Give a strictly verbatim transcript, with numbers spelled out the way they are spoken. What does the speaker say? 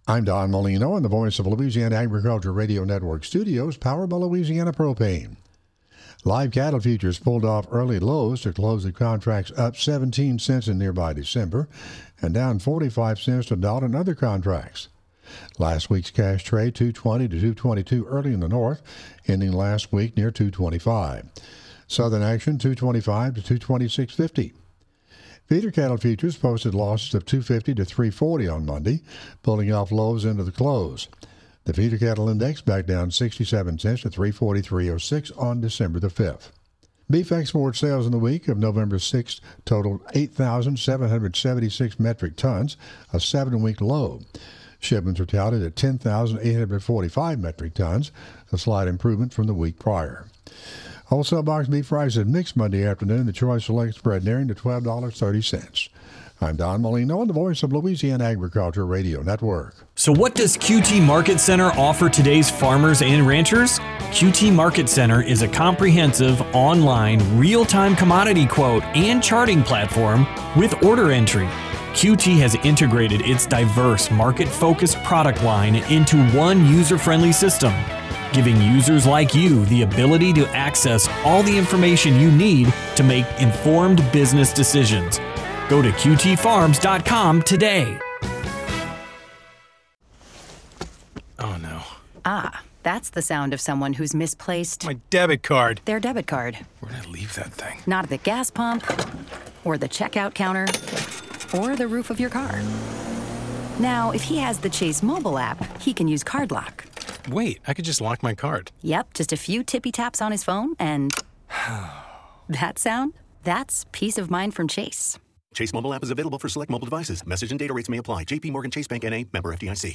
I'm Don Molino on the Voice of Louisiana Agriculture Radio Network studios, powered by Louisiana Propane. Live cattle futures pulled off early lows to close the contracts up seventeen cents in nearby December and down forty-five cents to a dollar in other contracts. Last week's cash trade two twenty to two twenty-two early in the north, ending last week near two twenty-five. Southern action two twenty-five to two twenty-six fifty. Feeder cattle futures posted losses of two fifty to three forty on Monday, pulling off lows into the close. The feeder cattle index back down sixty-seven cents to three forty-three oh six on December the fifth. Beef export sales in the week of November sixth totaled eight thousand seven hundred seventy-six metric tons, a seven-week low. Shipments were touted at ten thousand eight hundred forty-five metric tons, a slight improvement from the week prior. Wholesale box beef prices mixed Monday afternoon. The Choice Select spread nearing to twelve dollars and thirty cents. I'm Don Molino on the Voice of Louisiana Agriculture Radio Network. So what does Q T Market Center offer today's farmers and ranchers? Q T Market Center is a comprehensive, online, real-time commodity quote and charting platform with order entry. Q T has integrated its diverse, market-focused product line into one user-friendly system, giving users like you the ability to access all the information you need to make informed business decisions. Go to Q T farms dot com today. Oh no. Ah, that's the sound of someone who's misplaced My debit card. their debit card. Where'd I leave that thing? Not at the gas pump, or the checkout counter, or the roof of your car. Now, if he has the Chase mobile app, he can use Card Lock. Wait, I could just lock my card. Yep, just a few tippy taps on his phone, and that sound? That's peace of mind from Chase. Chase mobile app is available for select mobile devices. Message and data rates may apply. J P Morgan Chase Bank N A, member F D I C.